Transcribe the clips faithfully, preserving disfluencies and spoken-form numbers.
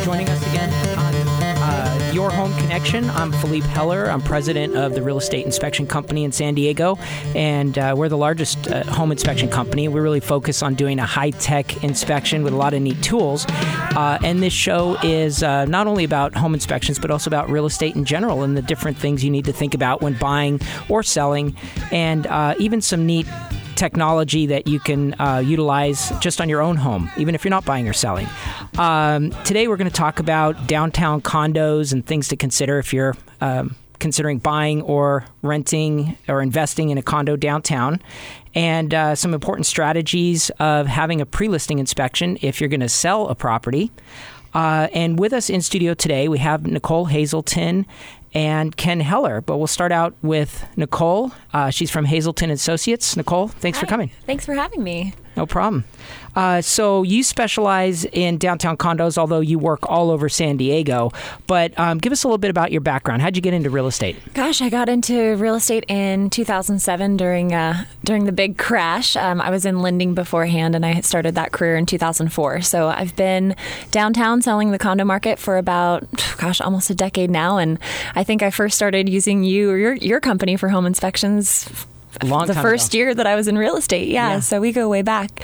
joining us again on uh, Your Home Connection. I'm Philippe Heller. I'm president of the Real Estate Inspection Company in San Diego, and uh, we're the largest uh, home inspection company. We really focus on doing a high-tech inspection with a lot of neat tools. Uh, and this show is uh, not only about home inspections, but also about real estate in general and the different things you need to think about when buying or selling, and uh, even some neat technology that you can uh, utilize just on your own home, even if you're not buying or selling. Um, today, we're going to talk about downtown condos and things to consider if you're um, considering buying or renting or investing in a condo downtown, and uh, some important strategies of having a pre-listing inspection if you're going to sell a property. Uh, and with us in studio today, we have Nicole Hazelton and Ken Heller. But we'll start out with Nicole. Uh, she's from Hazelton Associates. Nicole, thanks Hi. for coming. Thanks for having me. No problem. Uh, so you specialize in downtown condos, although you work all over San Diego. But um, give us a little bit about your background. How'd you get into real estate? Gosh, I got into real estate in two thousand seven during uh, during the big crash. Um, I was in lending beforehand, and I started that career in two thousand four. So I've been downtown selling the condo market for about, gosh, almost a decade now. And I think I first started using you or your, your company for home inspections Long the time first ago. year that I was in real estate. Yeah, Yeah. so we go way back.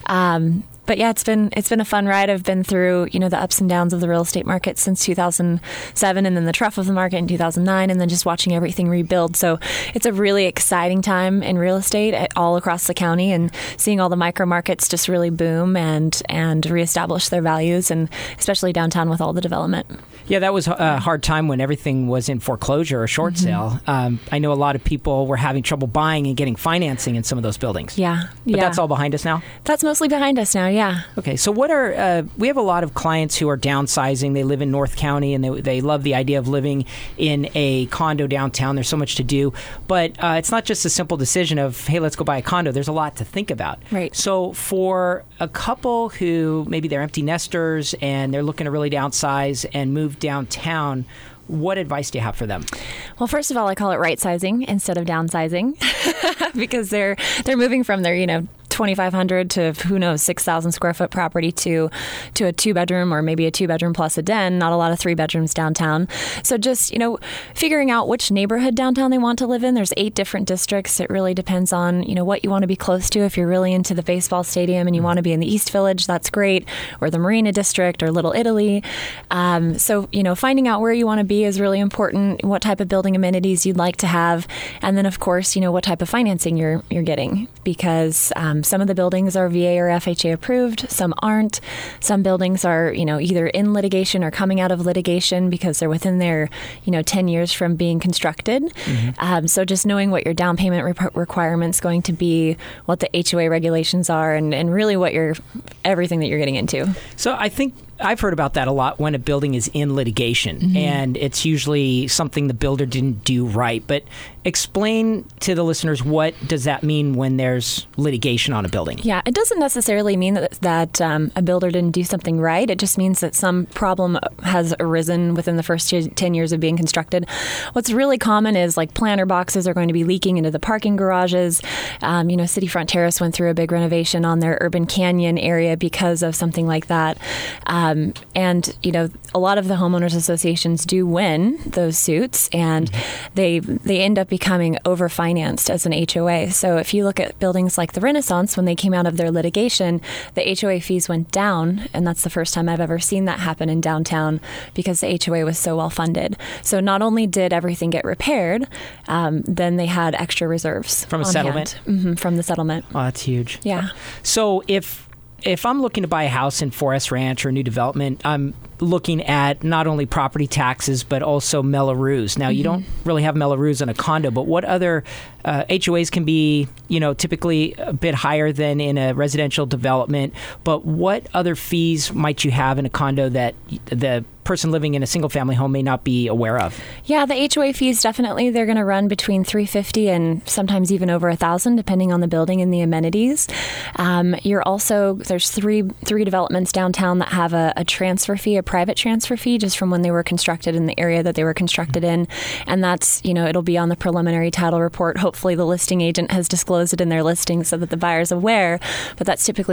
Um, but yeah, it's been it's been a fun ride. I've been through, you know, the ups and downs of the real estate market since two thousand seven, and then the trough of the market in two thousand nine, and then just watching everything rebuild. So it's a really exciting time in real estate at, all across the county, and seeing all the micro markets just really boom and and reestablish their values, and especially downtown with all the development. Yeah, that was a hard time when everything was in foreclosure or short Mm-hmm. sale. Um, I know a lot of people were having trouble buying and getting financing in some of those buildings. Yeah, But yeah. that's all behind us now? That's mostly behind us now. Yeah. Okay, so what are, uh, we have a lot of clients who are downsizing. They live in North County, and they, they love the idea of living in a condo downtown. There's so much to do. But uh, it's not just a simple decision of, hey, let's go buy a condo. There's a lot to think about. Right. So for a couple who maybe they're empty nesters and they're looking to really downsize and move downtown, what advice do you have for them? Well, first of all, I call it right sizing instead of downsizing because they're they're moving from their, you know, twenty-five hundred to who knows six thousand square foot property to to a two bedroom or maybe a two bedroom plus a den. Not a lot of three bedrooms downtown. So just, you know, figuring out which neighborhood downtown they want to live in. There's eight different districts. It really depends on, you know, what you want to be close to. If you're really into the baseball stadium and you want to be in the East Village, that's great, or the Marina District or Little Italy. Um, so, you know, finding out where you want to be is really important. What type of building amenities you'd like to have, and then of course, you know, what type of financing you're you're getting, because um, some of the buildings are V A or F H A approved, some aren't. Some buildings are, you know, either in litigation or coming out of litigation because they're within their, you know, ten years from being constructed. Mm-hmm. Um, so just knowing what your down payment re- requirements going to be, what the H O A regulations are, and, and really what you're, everything that you're getting into. So I think I've heard about that a lot when a building is in litigation, mm-hmm. and it's usually something the builder didn't do right. But explain to the listeners, what does that mean when there's litigation on a building? Yeah, it doesn't necessarily mean that that um, a builder didn't do something right. It just means that some problem has arisen within the first ten years of being constructed. What's really common is like planter boxes are going to be leaking into the parking garages. Um, you know, City Front Terrace went through a big renovation on their Urban Canyon area because of something like that. Um, and, you know, a lot of the homeowners associations do win those suits, and they they end up becoming overfinanced as an H O A. So if you look at buildings like the Renaissance, when they came out of their litigation, the H O A fees went down, and that's the first time I've ever seen that happen in downtown because the H O A was so well funded. So not only did everything get repaired, um, then they had extra reserves from a on settlement. hand. Mm-hmm, from the settlement. Oh, that's huge. Yeah. So if if I'm looking to buy a house in Forest Ranch or a new development, I'm looking at not only property taxes, but also Mello-Roos. Now, mm-hmm. you don't really have Mello-Roos on a condo, but what other uh, H O As can be, you know, typically a bit higher than in a residential development, but what other fees might you have in a condo that the person living in a single family home may not be aware of? Yeah, the H O A fees, definitely, they're going to run between three hundred fifty dollars and sometimes even over one thousand dollars, depending on the building and the amenities. Um, you're also, there's three three developments downtown that have a, a transfer fee, a private transfer fee, just from when they were constructed in the area that they were constructed in. And that's, you know, it'll be on the preliminary title report. Hopefully the listing agent has disclosed it in their listing so that the buyer's aware. But that's typically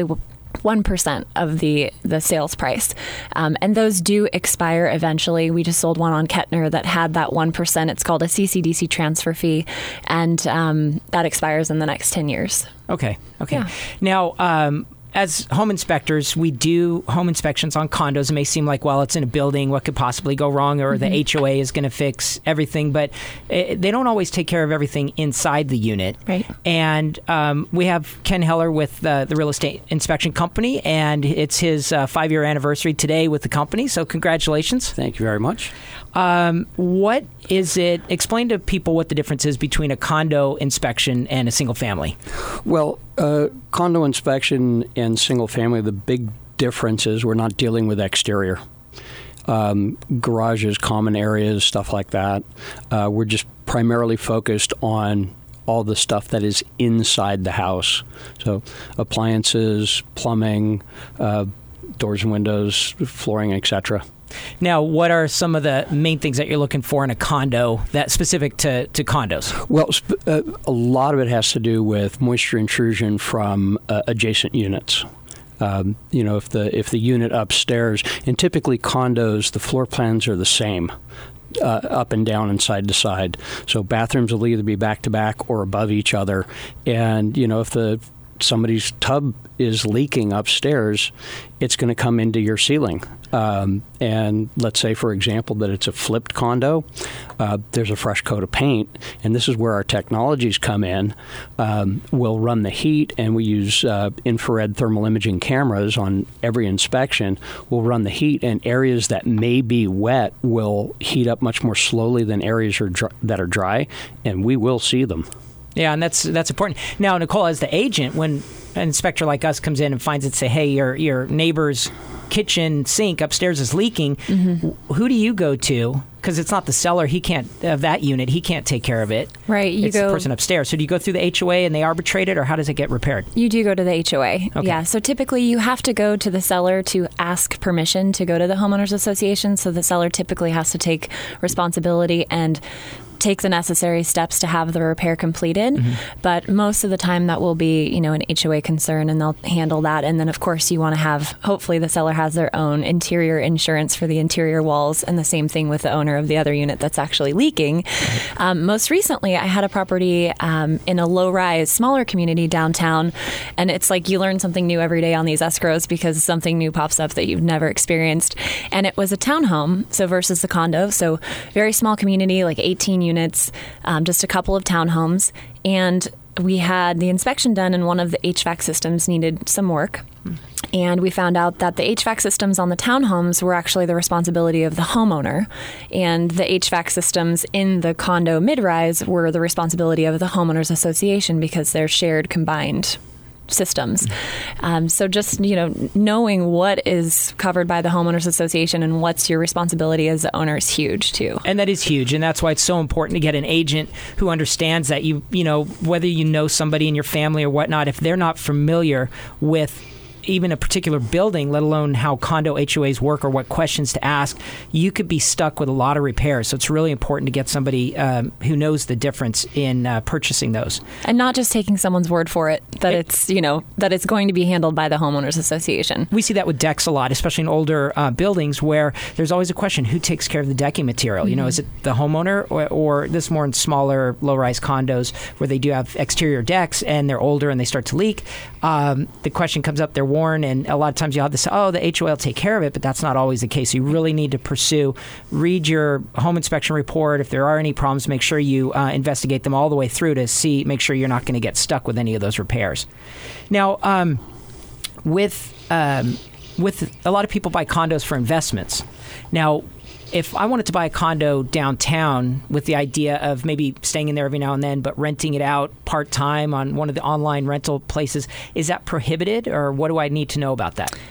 one percent of the, the sales price. Um, and those do expire eventually. We just sold one on Kettner that had that one percent. It's called a C C D C transfer fee, and um, that expires in the next ten years. Okay. Okay. Yeah. Now, um, as home inspectors, we do home inspections on condos. It may seem like, well, it's in a building, what could possibly go wrong, or mm-hmm. the H O A is going to fix everything, but it, they don't always take care of everything inside the unit. Right. And um, we have Ken Heller with uh, the Real Estate Inspection Company, and it's his uh, five-year anniversary today with the company, so congratulations. Thank you very much. Um, what is it? Explain to people what the difference is between a condo inspection and a single family. Well, uh, condo inspection and single family, the big difference is we're not dealing with exterior. Um, garages, common areas, stuff like that. Uh, we're just primarily focused on all the stuff that is inside the house. So appliances, plumbing, uh, doors and windows, flooring, et cetera. Now, what are some of the main things that you're looking for in a condo that's specific to, to condos? Well, sp- uh, a lot of it has to do with moisture intrusion from uh, adjacent units. Um, you know, if the if the unit upstairs, and typically condos, the floor plans are the same. Uh, up and down and side to side. So bathrooms will either be back to back or above each other. And, you know, if the somebody's tub is leaking upstairs, it's going to come into your ceiling. Um, and let's say, for example, that it's a flipped condo. Uh, there's a fresh coat of paint, and this is where our technologies come in. Um, we'll run the heat, and we use uh, infrared thermal imaging cameras on every inspection. We'll run the heat, and areas that may be wet will heat up much more slowly than areas are dry, that are dry, and we will see them. Yeah, and that's that's important. Now, Nicole, as the agent, when an inspector like us comes in and finds it, say, hey, your your neighbor's kitchen sink upstairs is leaking, mm-hmm. who do you go to? Because it's not the seller. He can't, of that unit, he can't take care of it. Right. You it's go, the person upstairs. So do you go through the H O A and they arbitrate it, or how does it get repaired? You do go to the H O A. Okay. Yeah. So typically you have to go to the seller to ask permission to go to the homeowners association. So the seller typically has to take responsibility and take the necessary steps to have the repair completed. Mm-hmm. But most of the time that will be, you know, an H O A concern, and they'll handle that. And then, of course, you want to have, hopefully the seller has their own interior insurance for the interior walls, and the same thing with the owner of the other unit that's actually leaking. Right. Um, most recently, I had a property um, in a low-rise, smaller community downtown, and it's like you learn something new every day on these escrows because something new pops up that you've never experienced. And it was a townhome, so versus the condo. So very small community, like eighteen units, um, just a couple of townhomes. And we had the inspection done, and one of the H V A C systems needed some work. Hmm. And we found out that the H V A C systems on the townhomes were actually the responsibility of the homeowner, and the H V A C systems in the condo mid-rise were the responsibility of the homeowners association because they're shared combined systems. Um, so just, you know, knowing what is covered by the homeowners association and what's your responsibility as the owner is huge too. And that is huge. And that's why it's so important to get an agent who understands that. You, you know, whether you know somebody in your family or whatnot, if they're not familiar with even a particular building, let alone how condo H O As work or what questions to ask, you could be stuck with a lot of repairs. So it's really important to get somebody um, who knows the difference in uh, purchasing those. And not just taking someone's word for it, that it, it's, you know, that it's going to be handled by the homeowners association. We see that with decks a lot, especially in older uh, buildings where there's always a question, who takes care of the decking material? Mm-hmm. You know, is it the homeowner, or, or this more in smaller, low-rise condos where they do have exterior decks and they're older and they start to leak? Um, the question comes up, they're worn, and a lot of times you'll have this, oh, the H O A will take care of it, but that's not always the case. You really need to pursue, read your home inspection report. If there are any problems, make sure you uh, investigate them all the way through to see, make sure you're not going to get stuck with any of those repairs. Now, um, with um, with a lot of people buy condos for investments. Now, if I wanted to buy a condo downtown with the idea of maybe staying in there every now and then, but renting it out part-time on one of the online rental places, is that prohibited, or what do I need to know about that?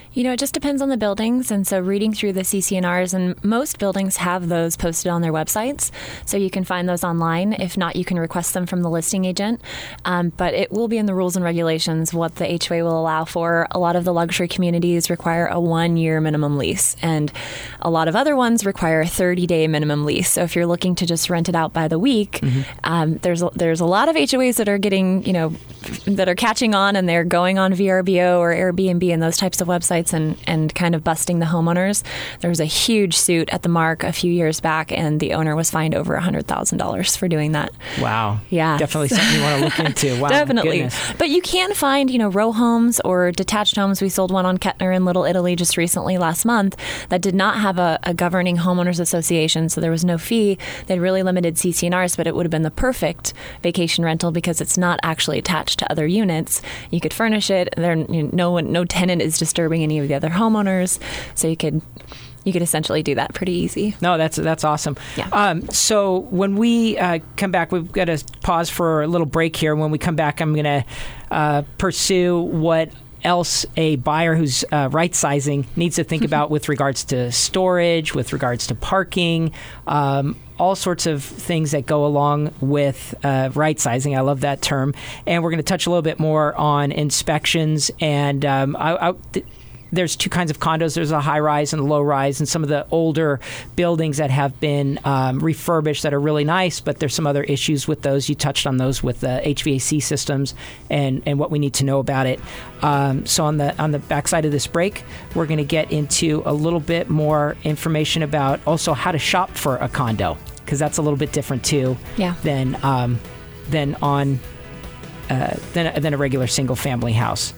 You know, it just depends on the buildings. And so reading through the C C N Rs, and most buildings have those posted on their websites. So you can find those online. If not, you can request them from the listing agent. Um, but it will be in the rules and regulations what the H O A will allow for. A lot of the luxury communities require a one-year minimum lease. And a lot of other ones require a thirty-day minimum lease. So if you're looking to just rent it out by the week, mm-hmm. um, there's, a, there's a lot of H O As that are getting, you know, that are catching on, and they're going on V R B O or Airbnb and those types of websites and, and kind of busting the homeowners. There was a huge suit at the Mark a few years back, and the owner was fined over one hundred thousand dollars for doing that. Wow. Yeah. Definitely something you want to look into. Wow. Definitely. Goodness. But you can find, you know, row homes or detached homes. We sold one on Kettner in Little Italy just recently last month that did not have a, a governing homeowners association, so there was no fee. They had really limited C C N Rs, but it would have been the perfect vacation rental because it's not actually attached to other units. You could furnish it. There, you know, no one, no tenant is disturbing any of the other homeowners, so you could you could essentially do that pretty easy. No, that's that's awesome. Yeah. Um, so when we uh, come back, we've got to pause for a little break here. When we come back, I'm going to uh, pursue what else a buyer who's uh, right sizing needs to think about with regards to storage, with regards to parking, um, all sorts of things that go along with uh, right sizing. I love that term. And we're going to touch a little bit more on inspections. And um, I, I, th- there's two kinds of condos. There's a high rise and a low rise, and some of the older buildings that have been um, refurbished that are really nice, but there's some other issues with those. You touched on those with the H V A C systems and, and what we need to know about it. Um, so on the on the backside of this break, we're going to get into a little bit more information about also how to shop for a condo, because that's a little bit different too yeah. than um, than on uh, than, than a regular single family house.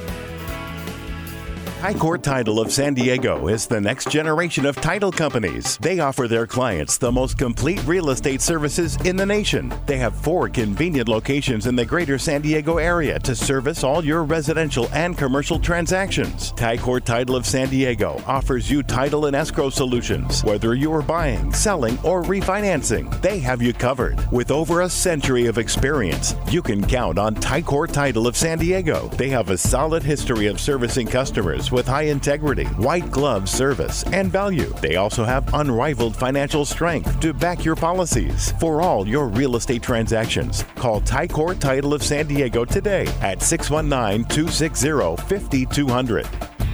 High Court Title of San Diego is the next generation of title companies. They offer their clients the most complete real estate services in the nation. They have four convenient locations in the greater San Diego area to service all your residential and commercial transactions. High Court Title of San Diego offers you title and escrow solutions. Whether you are buying, selling, or refinancing, they have you covered. With over a century of experience, you can count on High Court Title of San Diego. They have a solid history of servicing customers with high integrity, white glove service, and value. They also have unrivaled financial strength to back your policies. For all your real estate transactions, call High Court Title of San Diego today at six one nine, two six zero, five two zero zero.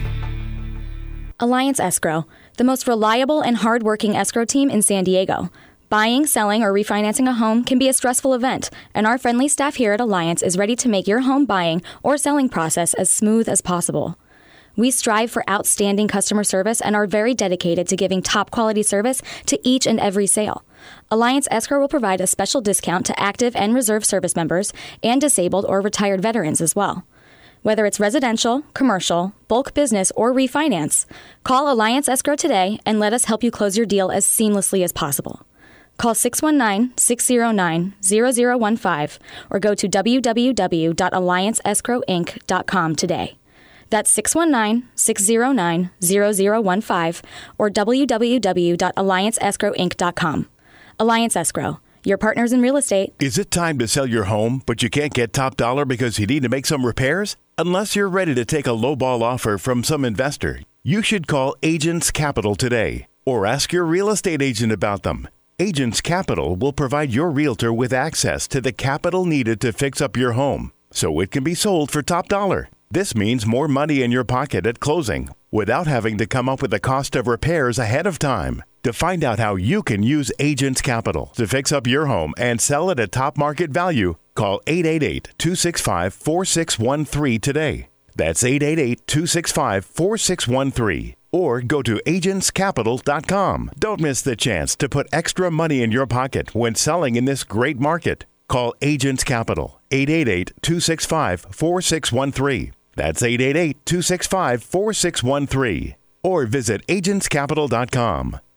Alliance Escrow, the most reliable and hardworking escrow team in San Diego. Buying, selling, or refinancing a home can be a stressful event, and our friendly staff here at Alliance is ready to make your home buying or selling process as smooth as possible. We strive for outstanding customer service and are very dedicated to giving top quality service to each and every sale. Alliance Escrow will provide a special discount to active and reserve service members and disabled or retired veterans as well. Whether it's residential, commercial, bulk business, or refinance, call Alliance Escrow today and let us help you close your deal as seamlessly as possible. Call six one nine, six zero nine, zero zero one five or go to w w w dot alliance escrow inc dot com today. That's six one nine, six zero nine, zero zero one five or w w w dot alliance escrow inc dot com. Alliance Escrow, your partners in real estate. Is it time to sell your home, but you can't get top dollar because you need to make some repairs? Unless you're ready to take a lowball offer from some investor, you should call Agents Capital today or ask your real estate agent about them. Agents Capital will provide your realtor with access to the capital needed to fix up your home so it can be sold for top dollar. This means more money in your pocket at closing without having to come up with the cost of repairs ahead of time. To find out how you can use Agents Capital to fix up your home and sell it at top market value, call eight eight eight, two six five, four six one three today. That's eight eight eight, two six five, four six one three. Or go to agents capital dot com. Don't miss the chance to put extra money in your pocket when selling in this great market. Call Agents Capital, eight eight eight, two six five, four six one three. That's eight eight eight, two six five, four six one three. Or visit agents capital dot com.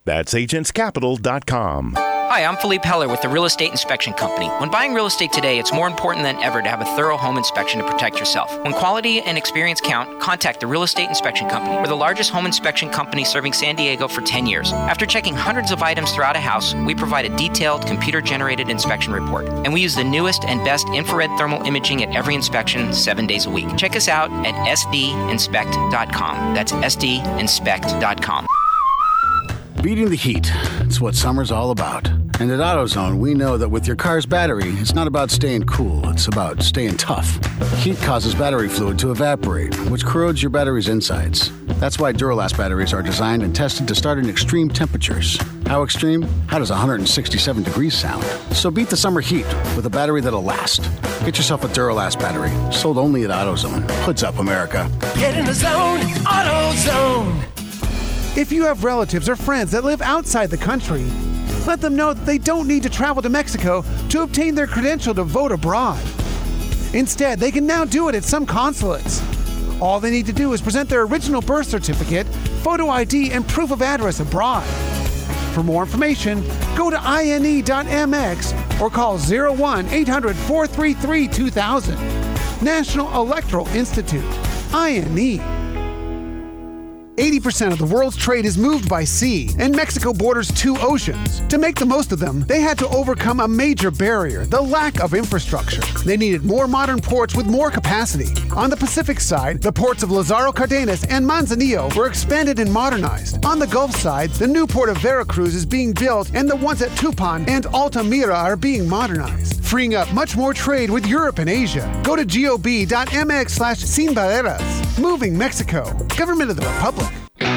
That's agents capital dot com. Hi, I'm Philippe Heller with the Real Estate Inspection Company. When buying real estate today, it's more important than ever to have a thorough home inspection to protect yourself. When quality and experience count, contact the Real Estate Inspection Company. We're the largest home inspection company serving San Diego for ten years. After checking hundreds of items throughout a house, we provide a detailed computer-generated inspection report. And we use the newest and best infrared thermal imaging at every inspection seven days a week. Check us out at S D inspect dot com. That's S D inspect dot com. Beating the heat. It's what summer's all about. And at AutoZone, we know that with your car's battery, it's not about staying cool, it's about staying tough. Heat causes battery fluid to evaporate, which corrodes your battery's insides. That's why Duralast batteries are designed and tested to start in extreme temperatures. How extreme? How does one hundred sixty-seven degrees sound? So beat the summer heat with a battery that'll last. Get yourself a Duralast battery, sold only at AutoZone. Hoods up, America. Get in the zone, AutoZone. If you have relatives or friends that live outside the country, let them know that they don't need to travel to Mexico to obtain their credential to vote abroad. Instead, they can now do it at some consulates. All they need to do is present their original birth certificate, photo I D, and proof of address abroad. For more information, go to I N E dot M X or call oh one eight hundred four three three two thousand. National Electoral Institute, I N E. eighty percent of the world's trade is moved by sea, and Mexico borders two oceans. To make the most of them, they had to overcome a major barrier, the lack of infrastructure. They needed more modern ports with more capacity. On the Pacific side, the ports of Lázaro Cárdenas and Manzanillo were expanded and modernized. On the Gulf side, the new port of Veracruz is being built, and the ones at Tupan and Altamira are being modernized, freeing up much more trade with Europe and Asia. Go to gob.mx slash Sin Barreras. Moving Mexico. Government of the Republic.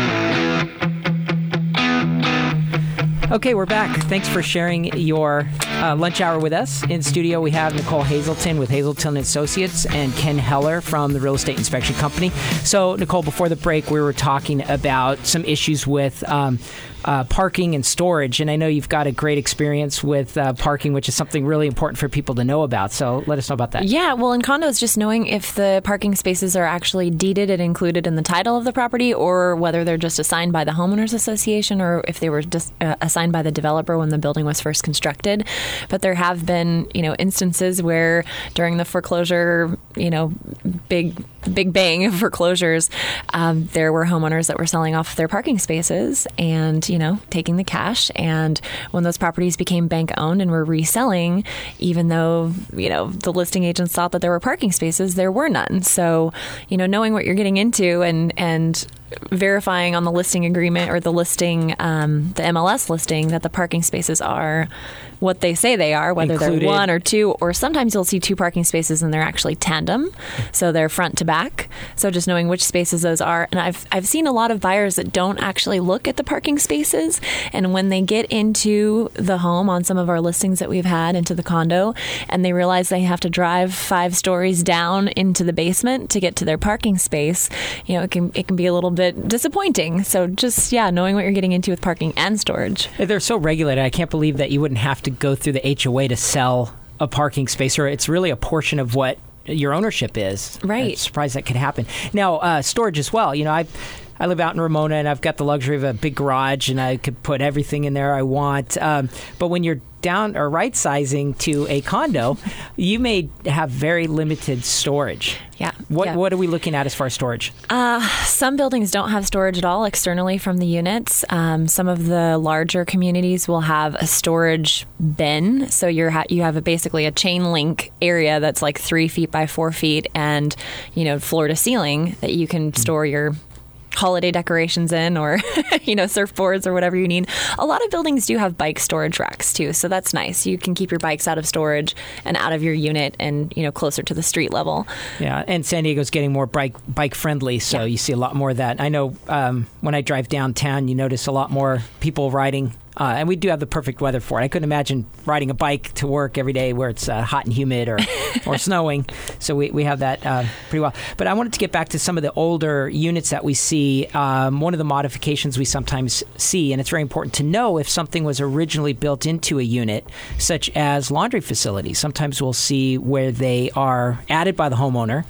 Okay, we're back. Thanks for sharing your uh, lunch hour with us. In studio, we have Nicole Hazelton with Hazelton Associates and Ken Heller from the Real Estate Inspection Company. So, Nicole, before the break, we were talking about some issues with um, uh, parking and storage, and I know you've got a great experience with uh, parking, which is something really important for people to know about. So let us know about that. Yeah, well, in condos, just knowing if the parking spaces are actually deeded and included in the title of the property, or whether they're just assigned by the homeowners association, or if they were just uh, assigned by the developer when the building was first constructed. But there have been, you know, instances where during the foreclosure, you know, big big bang of foreclosures, um, there were homeowners that were selling off their parking spaces and, you know, taking the cash. And when those properties became bank owned and were reselling, even though, you know, the listing agents thought that there were parking spaces, there were none. So, you know, knowing what you're getting into and, and verifying on the listing agreement or the listing, um, the M L S listing, that the parking spaces are what they say they are, whether Included. They're one or two, or sometimes you'll see two parking spaces and they're actually tandem, so they're front to back. So just knowing which spaces those are. And I've I've seen a lot of buyers that don't actually look at the parking spaces, and when they get into the home on some of our listings that we've had, into the condo, and they realize they have to drive five stories down into the basement to get to their parking space, you know, it can it can be a little bit disappointing. So just, yeah, knowing what you're getting into with parking and storage. They're so regulated. I can't believe that you wouldn't have to go through the H O A to sell a parking space, or it's really a portion of what your ownership is. Right. I'm surprised that could happen. Now, uh, storage as well. You know, I I live out in Ramona, and I've got the luxury of a big garage, and I could put everything in there I want. Um, but when you're down or right sizing to a condo, you may have very limited storage. Yeah. What yeah. What are we looking at as far as storage? Uh, some buildings don't have storage at all externally from the units. Um, some of the larger communities will have a storage bin. So you're ha- you have a, basically a chain link area that's like three feet by four feet and, you know, floor to ceiling that you can store your holiday decorations in, or, you know, surfboards or whatever you need. A lot of buildings do have bike storage racks too, so that's nice. You can keep your bikes out of storage and out of your unit and, you know, closer to the street level. Yeah, and San Diego's getting more bike bike friendly, so yeah. You see a lot more of that. I know um, when I drive downtown, you notice a lot more people riding. Uh, and we do have the perfect weather for it. I couldn't imagine riding a bike to work every day where it's uh, hot and humid or, or snowing. So we, we have that uh, pretty well. But I wanted to get back to some of the older units that we see. Um, one of the modifications we sometimes see, and it's very important to know if something was originally built into a unit, such as laundry facilities. Sometimes we'll see where they are added by the homeowner,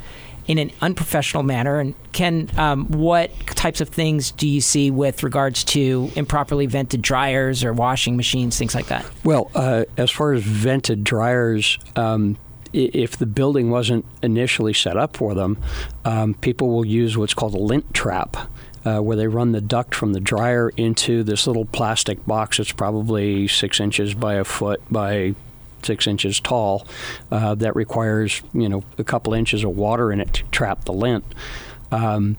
in an unprofessional manner. And Ken, um, what types of things do you see with regards to improperly vented dryers or washing machines, things like that? Well, uh, as far as vented dryers, um, if the building wasn't initially set up for them, um, people will use what's called a lint trap, uh, where they run the duct from the dryer into this little plastic box that's probably six inches by a foot by six inches tall, uh, that requires, you know, a couple inches of water in it to trap the lint. Um,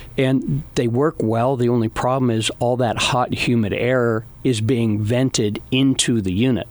and they work well. The only problem is all that hot, humid air is being vented into the unit.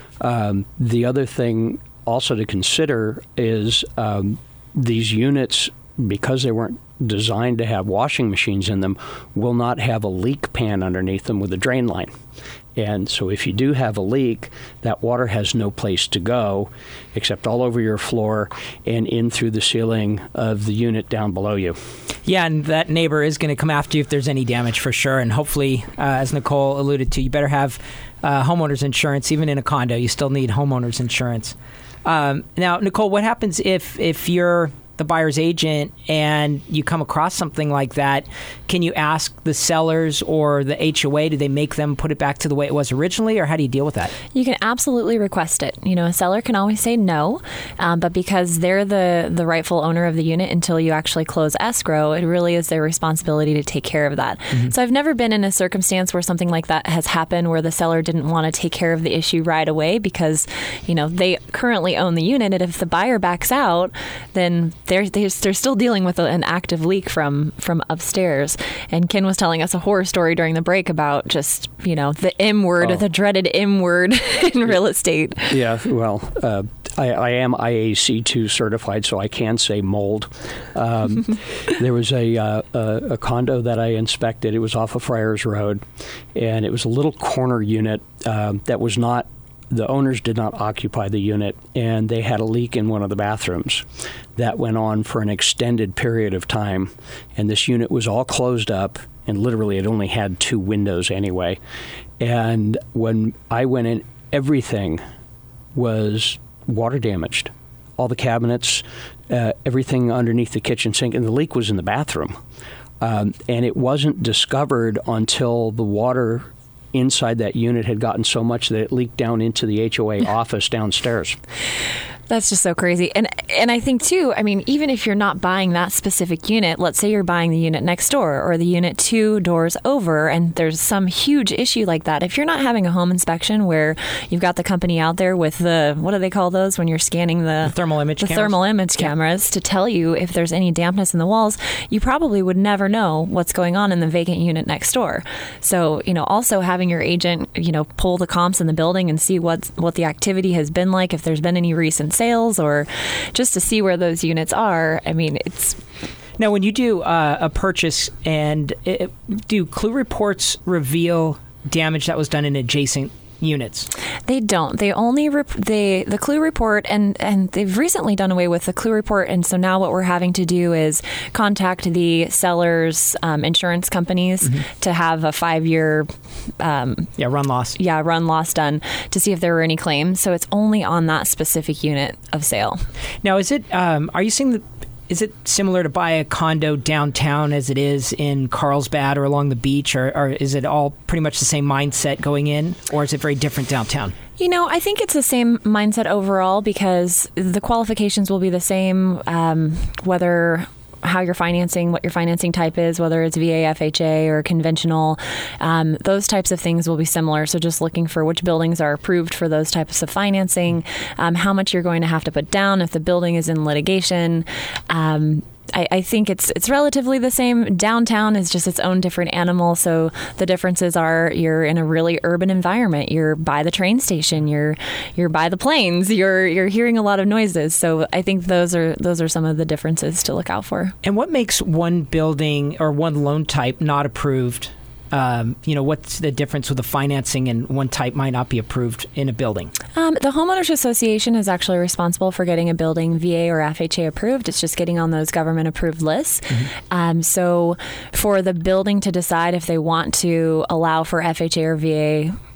Um, the other thing also to consider is um, these units, because they weren't designed to have washing machines in them, will not have a leak pan underneath them with a drain line. And so if you do have a leak, that water has no place to go except all over your floor and in through the ceiling of the unit down below you. Yeah, and that neighbor is going to come after you if there's any damage for sure. And hopefully, uh, as Nicole alluded to, you better have uh, homeowner's insurance. Even in a condo, you still need homeowner's insurance. Um, now, Nicole, what happens if, if you're the buyer's agent and you come across something like that? Can you ask the sellers or the H O A, do they make them put it back to the way it was originally, or how do you deal with that? You can absolutely request it. You know, a seller can always say no, um, but because they're the, the rightful owner of the unit until you actually close escrow, it really is their responsibility to take care of that. Mm-hmm. So I've never been in a circumstance where something like that has happened, where the seller didn't want to take care of the issue right away because, you know, they currently own the unit, and if the buyer backs out, then they're they're still dealing with an active leak from from upstairs. And Ken was telling us a horror story during the break about just, you know, the M word, oh. the dreaded M word in real estate. Yeah, well, uh, I, I am I A C two certified, so I can say mold. Um, there was a, uh, a a condo that I inspected. It was off of Friars Road, and it was a little corner unit um, that was not, the owners did not occupy the unit, and they had a leak in one of the bathrooms that went on for an extended period of time. And this unit was all closed up, and literally it only had two windows anyway. And when I went in, everything was water damaged. All the cabinets, uh, everything underneath the kitchen sink, and the leak was in the bathroom. Um, and it wasn't discovered until the water inside that unit had gotten so much that it leaked down into the H O A office downstairs. That's just so crazy. And and I think, too, I mean, even if you're not buying that specific unit, let's say you're buying the unit next door or the unit two doors over, and there's some huge issue like that. If you're not having a home inspection where you've got the company out there with the, what do they call those when you're scanning the, the thermal image the cameras? thermal image cameras to tell you if there's any dampness in the walls, you probably would never know what's going on in the vacant unit next door. So, you know, also having your agent, you know, pull the comps in the building and see what what the activity has been like, if there's been any recent sales, or just to see where those units are. I mean, it's... Now, when you do uh, a purchase, and it, do Clue reports reveal damage that was done in adjacent units? They don't. They only rep- they the Clue report, and and they've recently done away with the Clue report, and so now what we're having to do is contact the seller's um, insurance companies mm-hmm. to have a five-year um, yeah run loss yeah run loss done to see if there were any claims. So it's only on that specific unit of sale. Now, is it? Um, are you seeing the? Is it similar to buy a condo downtown as it is in Carlsbad or along the beach, or, or is it all pretty much the same mindset going in, or is it very different downtown? You know, I think it's the same mindset overall because the qualifications will be the same, um, whether how you're financing, what your financing type is, whether it's V A, F H A, or conventional. Um, those types of things will be similar. So just looking for which buildings are approved for those types of financing, um, how much you're going to have to put down if the building is in litigation. Um, I, I think it's it's relatively the same. Downtown is just its own different animal. So the differences are you're in a really urban environment. You're by the train station. You're you're by the planes. You're you're hearing a lot of noises. So I think those are those are some of the differences to look out for. And what makes one building or one loan type not approved? Um, you know, what's the difference with the financing and one type might not be approved in a building? Um, the Homeowners Association is actually responsible for getting a building V A or F H A approved. It's just getting on those government approved lists. Mm-hmm. Um, so for the building to decide if they want to allow for F H A or V A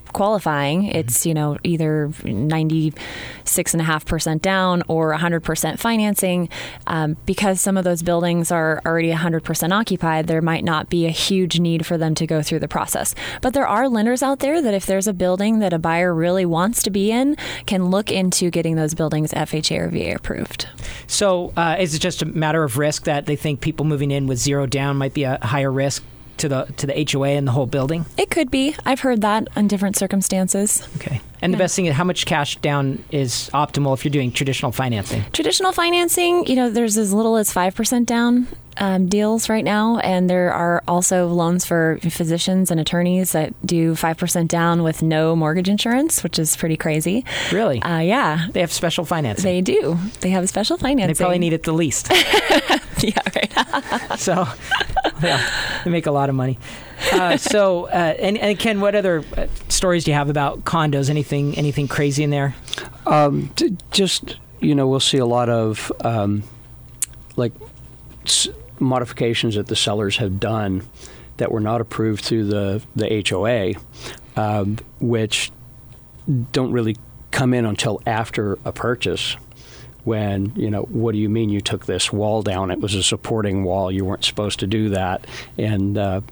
qualifying, it's, you know, either ninety-six point five percent down or one hundred percent financing. Um, because some of those buildings are already one hundred percent occupied, there might not be a huge need for them to go through the process. But there are lenders out there that if there's a building that a buyer really wants to be in, can look into getting those buildings F H A or V A approved. So uh, is it just a matter of risk that they think people moving in with zero down might be a higher risk to the to the H O A and the whole building? It could be. I've heard that in different circumstances. Okay. And yeah. The best thing is how much cash down is optimal if you're doing traditional financing? Traditional financing, you know, there's as little as five percent down um, deals right now. And there are also loans for physicians and attorneys that do five percent down with no mortgage insurance, which is pretty crazy. Really? Uh, yeah. They have special financing? They do. They have special financing. They probably need it the least. Yeah, right. So, yeah, they make a lot of money. Uh, so, uh, and, and Ken, what other uh, stories do you have about condos? Anything, anything crazy in there? Um, t- just you know, we'll see a lot of um, like s- modifications that the sellers have done that were not approved through the the H O A, um, which don't really come in until after a purchase. When, you know, what do you mean you took this wall down? It was a supporting wall. You weren't supposed to do that. And uh,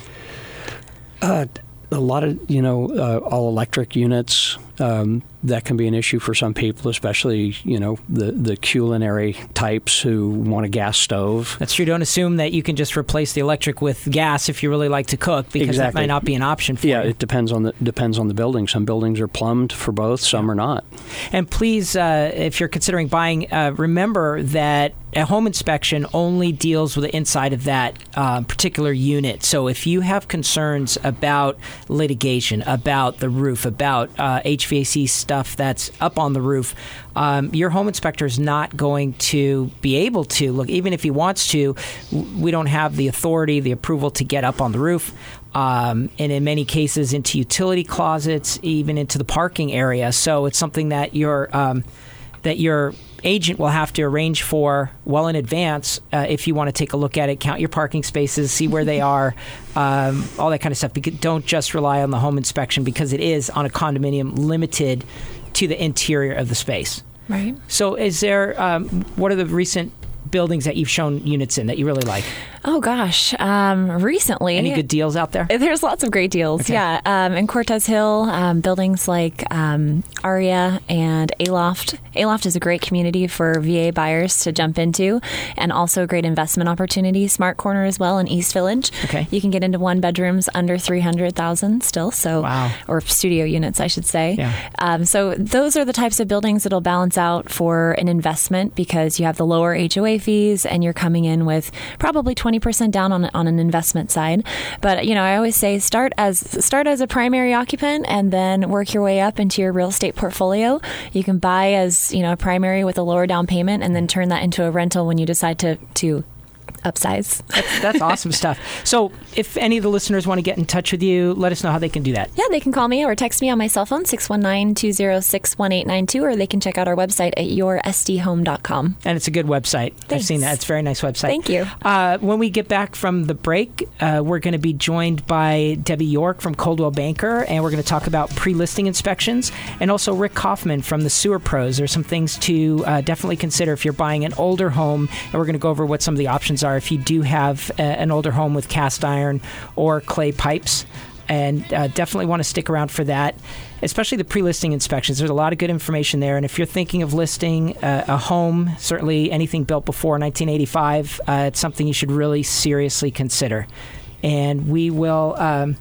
uh, a lot of, you know, uh, all electric units, um, that can be an issue for some people, especially, you know, the, the culinary types who want a gas stove. That's true. Don't assume that you can just replace the electric with gas if you really like to cook, because exactly. that might not be an option for yeah, you. it depends on the depends on the building. Some buildings are plumbed for both, some are not. And please, uh, if you're considering buying, uh, remember that a home inspection only deals with the inside of that uh, particular unit. So if you have concerns about litigation, about the roof, about uh, H V A C stuff that's up on the roof, um, your home inspector is not going to be able to look. Even if he wants to, we don't have the authority, the approval to get up on the roof. Um, and in many cases into utility closets, even into the parking area. So it's something that your um, that your agent will have to arrange for well in advance uh, if you want to take a look at it, count your parking spaces, see where they are, um, all that kind of stuff. Because don't just rely on the home inspection, because it is on a condominium limited to the interior of the space. Right. So is there, um, what are the recent buildings that you've shown units in that you really like? Oh, gosh. Um, recently. Any good deals out there? There's lots of great deals, okay. yeah. Um, in Cortez Hill, um, buildings like um, Aria and Aloft. Aloft is a great community for V A buyers to jump into, and also a great investment opportunity. Smart Corner as well in East Village. Okay. You can get into one bedrooms under three hundred thousand dollars still, so wow. or studio units, I should say. Yeah. Um, so those are the types of buildings that'll balance out for an investment, because you have the lower H O A fees and you're coming in with probably twenty percent down on on an investment side. But you know, I always say start as start as a primary occupant and then work your way up into your real estate portfolio. You can buy as, you know, a primary with a lower down payment and then turn that into a rental when you decide to to upsize. That's, that's awesome stuff. So if any of the listeners want to get in touch with you, let us know how they can do that. Yeah, they can call me or text me on my cell phone, six one nine, two zero six, one eight nine two, or they can check out our website at your s d home dot com. And it's a good website. Thanks. I've seen that. It's a very nice website. Thank you. Uh, when we get back from the break, uh, we're going to be joined by Debbie York from Coldwell Banker, and we're going to talk about pre-listing inspections, and also Rick Kaufman from the Sewer Pros. There's some things to uh, definitely consider if you're buying an older home, and we're going to go over what some of the options are if you do have a, an older home with cast iron or clay pipes. And uh, definitely want to stick around for that, especially the pre-listing inspections. There's a lot of good information there. And if you're thinking of listing uh, a home, certainly anything built before nineteen eighty-five, uh, it's something you should really seriously consider. And we will um,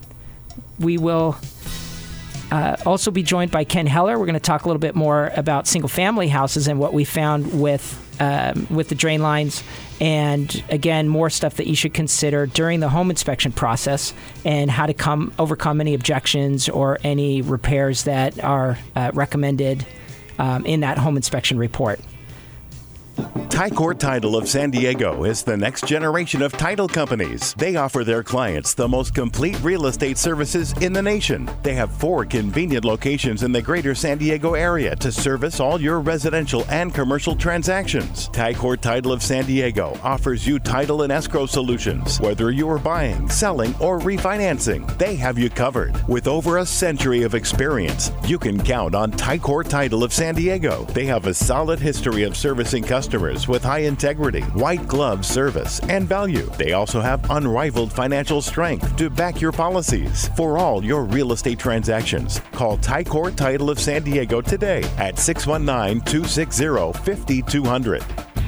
we will uh, also be joined by Ken Heller. We're going to talk a little bit more about single-family houses and what we found with um, with the drain lines. And again, more stuff that you should consider during the home inspection process, and how to come overcome any objections or any repairs that are uh, recommended um, in that home inspection report. Tycor Title of San Diego is the next generation of title companies. They offer their clients the most complete real estate services in the nation. They have four convenient locations in the greater San Diego area to service all your residential and commercial transactions. Tycor Title of San Diego offers you title and escrow solutions. Whether you are buying, selling, or refinancing, they have you covered. With over a century of experience, you can count on Tycor Title of San Diego. They have a solid history of servicing customers with high integrity, white glove service, and value. They also have unrivaled financial strength to back your policies. For all your real estate transactions, call Tycor Title of San Diego today at six one nine, two six zero, five two zero zero.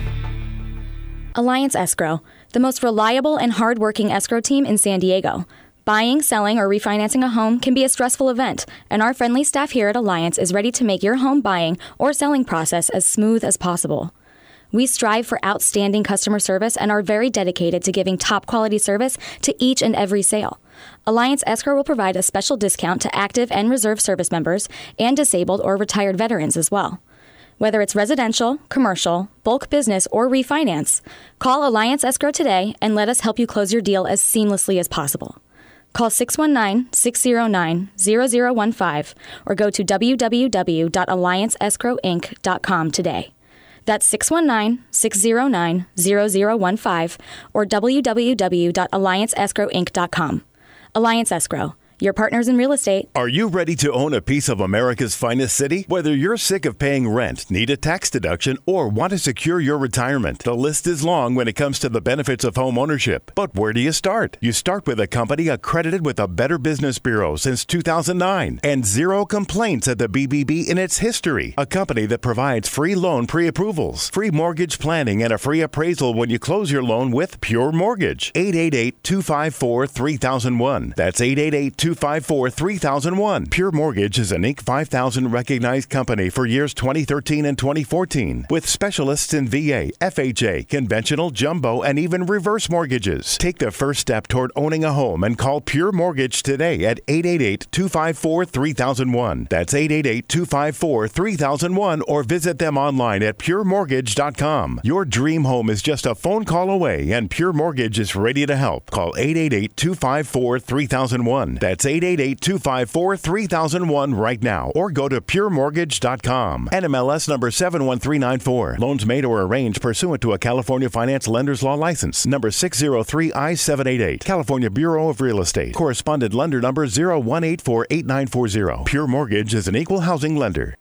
Alliance Escrow, the most reliable and hardworking escrow team in San Diego. Buying, selling, or refinancing a home can be a stressful event, and our friendly staff here at Alliance is ready to make your home buying or selling process as smooth as possible. We strive for outstanding customer service and are very dedicated to giving top quality service to each and every sale. Alliance Escrow will provide a special discount to active and reserve service members and disabled or retired veterans as well. Whether it's residential, commercial, bulk business, or refinance, call Alliance Escrow today and let us help you close your deal as seamlessly as possible. Call six one nine, six zero nine, zero zero one five or go to w w w dot alliance escrow inc dot com today. That's six one nine, six zero nine, zero zero one five or w w w dot alliance escrow inc dot com. Alliance Escrow, your partners in real estate. Are you ready to own a piece of America's finest city? Whether you're sick of paying rent, need a tax deduction, or want to secure your retirement, the list is long when it comes to the benefits of home ownership. But where do you start? You start with a company accredited with the Better Business Bureau since two thousand nine and zero complaints at the B B B in its history. A company that provides free loan pre-approvals, free mortgage planning, and a free appraisal when you close your loan with Pure Mortgage. eight eight eight, two five four, three thousand one. That's eight eight eight, two five four, three thousand one. Pure Mortgage is an Inc five thousand recognized company for years twenty thirteen and twenty fourteen, with specialists in V A, F H A, conventional, jumbo, and even reverse mortgages. Take the first step toward owning a home and call Pure Mortgage today at eight eight eight, two five four, three thousand one. That's eight eight eight, two five four, three thousand one, or visit them online at pure mortgage dot com. Your dream home is just a phone call away, and Pure Mortgage is ready to help. Call eight eight eight, two five four, three thousand one. That's eight eight eight, two five four, three thousand one right now, or go to pure mortgage dot com. N M L S number seven one three nine four. Loans made or arranged pursuant to a California Finance Lenders Law license number six zero three I seven eight eight. California Bureau of Real Estate. Correspondent lender number zero one eight four eight nine four zero. Pure Mortgage is an equal housing lender.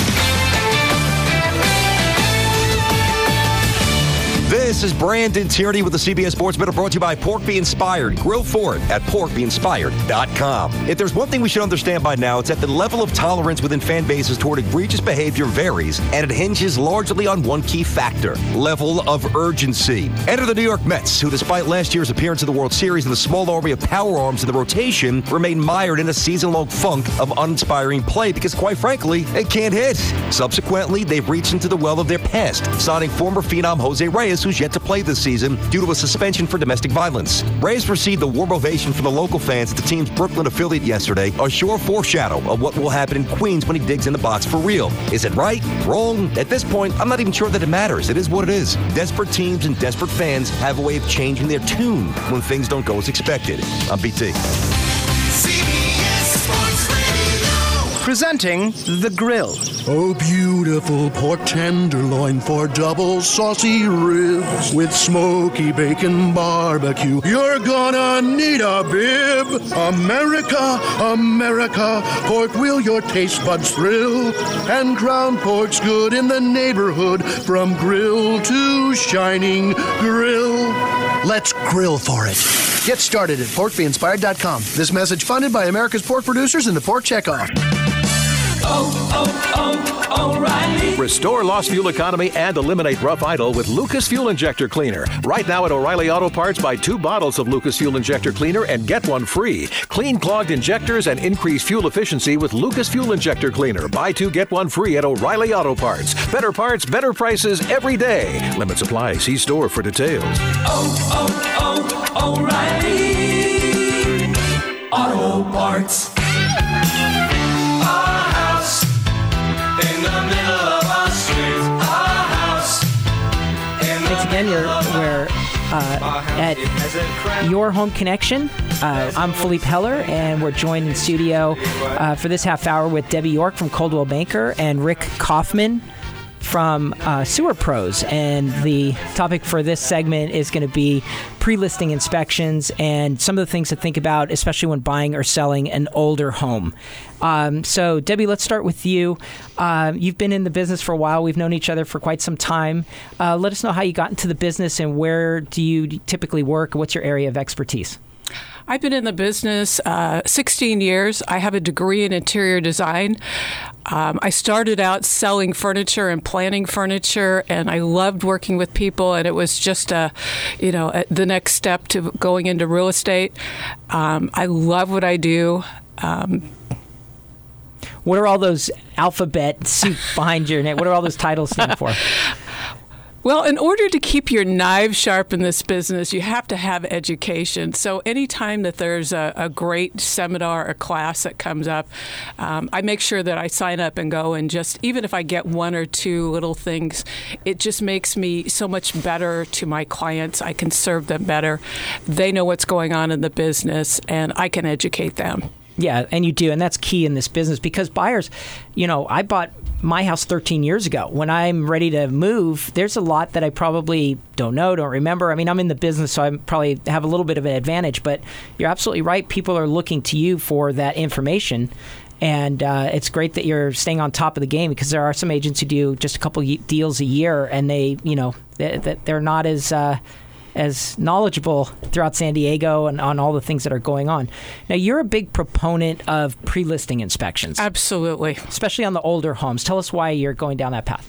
This is Brandon Tierney with the C B S Sports Minute, brought to you by Pork Be Inspired. Grill for it at pork be inspired dot com. If there's one thing we should understand by now, it's that the level of tolerance within fan bases toward egregious behavior varies, and it hinges largely on one key factor: level of urgency. Enter the New York Mets, who, despite last year's appearance in the World Series and the small army of power arms in the rotation, remain mired in a season-long funk of uninspiring play because, quite frankly, they can't hit. Subsequently, they've reached into the well of their past, signing former phenom Jose Reyes, who's yet to play this season due to a suspension for domestic violence. Reyes received a warm ovation from the local fans at the team's Brooklyn affiliate yesterday, a sure foreshadow of what will happen in Queens when he digs in the box for real. Is it right? Wrong? At this point, I'm not even sure that it matters. It is what it is. Desperate teams and desperate fans have a way of changing their tune when things don't go as expected. I'm B T. C B S Sports Radio. Presenting The Grill. Oh, beautiful pork tenderloin for double saucy ribs with smoky bacon barbecue. You're gonna need a bib. America, America, pork will your taste buds thrill. And ground pork's good in the neighborhood, from grill to shining grill. Let's grill for it. Get started at pork be inspired dot com. This message funded by America's pork producers and the Pork Checkoff. Oh, oh, oh, O'Reilly. Restore lost fuel economy and eliminate rough idle with Lucas Fuel Injector Cleaner. Right now at O'Reilly Auto Parts, buy two bottles of Lucas Fuel Injector Cleaner and get one free. Clean clogged injectors and increase fuel efficiency with Lucas Fuel Injector Cleaner. Buy two, get one free at O'Reilly Auto Parts. Better parts, better prices every day. Limits apply. See store for details. Oh, oh, oh, O'Reilly Auto Parts. In the middle of our street, our house You're, we're uh, at Your Home Connection. Uh, I'm Philippe Heller, and we're joined in studio uh, for this half hour with Debbie York from Coldwell Banker and Rick Kaufman from uh, Sewer Pros. And the topic for this segment is going to be pre-listing inspections and some of the things to think about, especially when buying or selling an older home. Um, so, Debbie, let's start with you. Uh, you've been in the business for a while. We've known each other for quite some time. Uh, let us know how you got into the business and where do you typically work? What's your area of expertise? I've been in the business uh, sixteen years. I have a degree in interior design. Um, I started out selling furniture and planning furniture, and I loved working with people, and it was just a, you know, a, the next step to going into real estate. Um, I love what I do. Um, what are all those alphabet soup behind your name? What are all those titles stand for? Well, in order to keep your knives sharp in this business, you have to have education. So anytime that there's a, a great seminar or class that comes up, um, I make sure that I sign up and go, and just, even if I get one or two little things, it just makes me so much better to my clients. I can serve them better. They know what's going on in the business, and I can educate them. Yeah, and you do, and that's key in this business because buyers, you know, I bought my house thirteen years ago. When I'm ready to move, there's a lot that I probably don't know, don't remember. I mean, I'm in the business, so I probably have a little bit of an advantage, but you're absolutely right. People are looking to you for that information. And uh, it's great that you're staying on top of the game because there are some agents who do just a couple deals a year, and they, you know, they, they're not as uh, as knowledgeable throughout San Diego and on all the things that are going on. Now, you're a big proponent of pre-listing inspections. Absolutely. Especially on the older homes. Tell us why you're going down that path.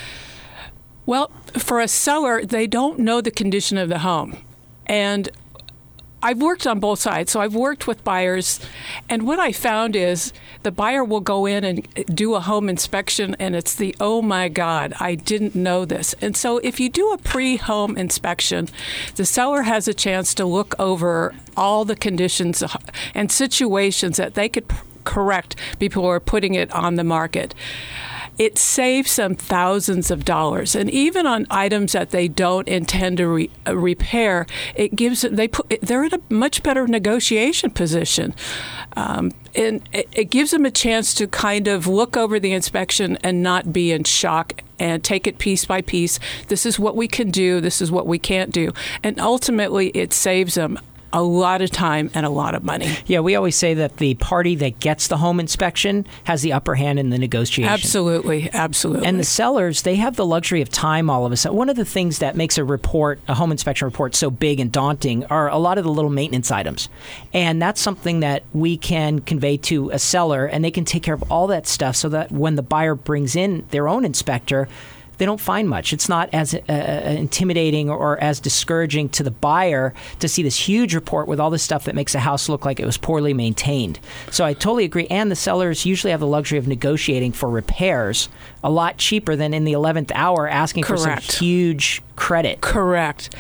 Well, for a seller, they don't know the condition of the home. And I've worked on both sides. So I've worked with buyers, and what I found is the buyer will go in and do a home inspection, and it's the, oh my God, I didn't know this. And so if you do a pre-home inspection, the seller has a chance to look over all the conditions and situations that they could correct before putting it on the market. It saves them thousands of dollars, and even on items that they don't intend to re- repair, it gives they put they're in a much better negotiation position, um, and it, it gives them a chance to kind of look over the inspection and not be in shock and take it piece by piece. This is what we can do. This is what we can't do, and ultimately, it saves them a lot of time and a lot of money. Yeah, we always say that the party that gets the home inspection has the upper hand in the negotiation. Absolutely, absolutely. And the sellers, they have the luxury of time all of a sudden. One of the things that makes a report, a home inspection report, so big and daunting are a lot of the little maintenance items. And that's something that we can convey to a seller, and they can take care of all that stuff so that when the buyer brings in their own inspector, they don't find much. It's not as uh, intimidating or as discouraging to the buyer to see this huge report with all this stuff that makes a house look like it was poorly maintained. So I totally agree. And the sellers usually have the luxury of negotiating for repairs a lot cheaper than in the eleventh hour asking Correct. for some huge credit. Correct.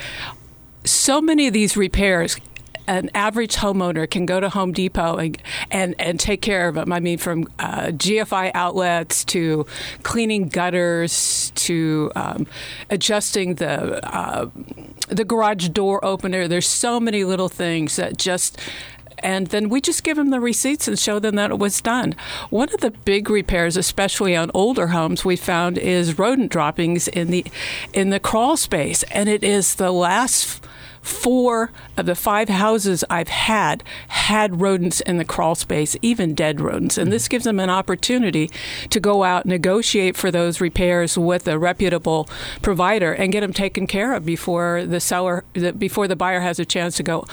So many of these repairs, an average homeowner can go to Home Depot and and, and take care of them. I mean, from uh, G F I outlets to cleaning gutters to um, adjusting the uh, the garage door opener. There's so many little things that just. And then we just give them the receipts and show them that it was done. One of the big repairs, especially on older homes, we found is rodent droppings in the in the crawl space, and it is the last. Four of the five houses I've had had rodents in the crawl space, even dead rodents. And this gives them an opportunity to go out, negotiate for those repairs with a reputable provider and get them taken care of before the seller, before the buyer has a chance to go,